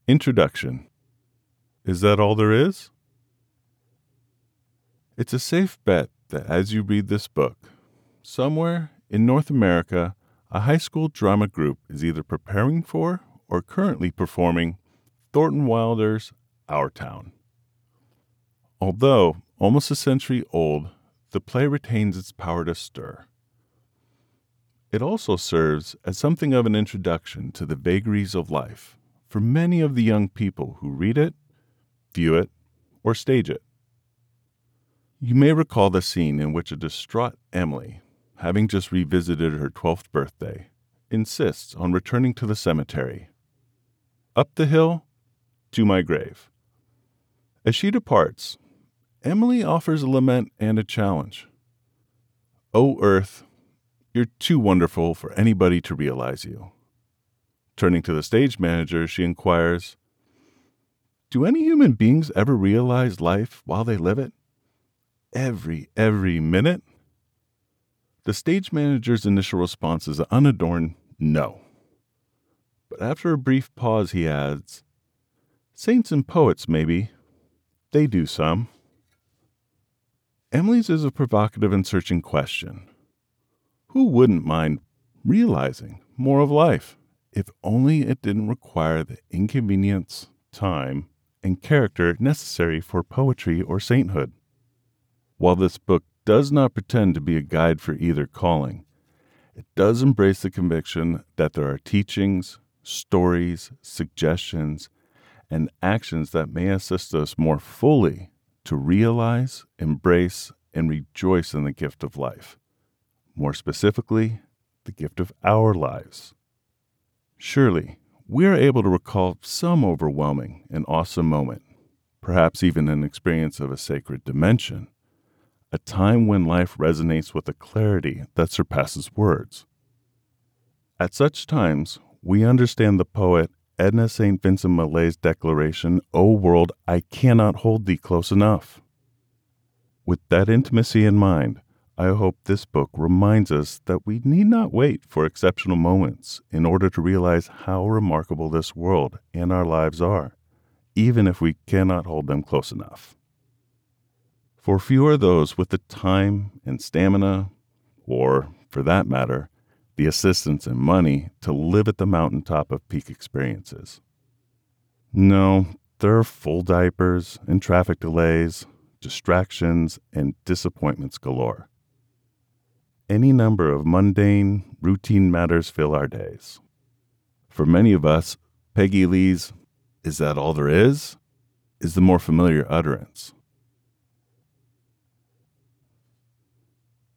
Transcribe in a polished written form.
Introduction. Is that all there is? It's a safe bet that as you read this book, somewhere in North America, a high school drama group is either preparing for or currently performing Thornton Wilder's Our Town. Although almost a century old, the play retains its power to stir. It also serves as something of an introduction to the vagaries of life for many of the young people who read it, view it, or stage it. You may recall the scene in which a distraught Emily, having just revisited her 12th birthday, insists on returning to the cemetery. Up the hill, to my grave. As she departs, Emily offers a lament and a challenge. "O Earth, you're too wonderful for anybody to realize you." Turning to the stage manager, she inquires, "Do any human beings ever realize life while they live it? Every minute?" The stage manager's initial response is an unadorned no. But after a brief pause, he adds, "Saints and poets, maybe. They do some." Emily's is a provocative and searching question. Who wouldn't mind realizing more of life, if only it didn't require the inconvenience, time, and character necessary for poetry or sainthood? While this book does not pretend to be a guide for either calling, it does embrace the conviction that there are teachings, stories, suggestions, and actions that may assist us more fully to realize, embrace, and rejoice in the gift of life. More specifically, the gift of our lives. Surely, we are able to recall some overwhelming and awesome moment, perhaps even an experience of a sacred dimension, a time when life resonates with a clarity that surpasses words. At such times, we understand the poet Edna St. Vincent Millay's declaration, "O world, I cannot hold thee close enough." With that intimacy in mind, I hope this book reminds us that we need not wait for exceptional moments in order to realize how remarkable this world and our lives are, even if we cannot hold them close enough. For few are those with the time and stamina, or, for that matter, the assistance and money to live at the mountaintop of peak experiences. No, there are full diapers and traffic delays, distractions, and disappointments galore. Any number of mundane, routine matters fill our days. For many of us, Peggy Lee's "Is that all there is?" is the more familiar utterance.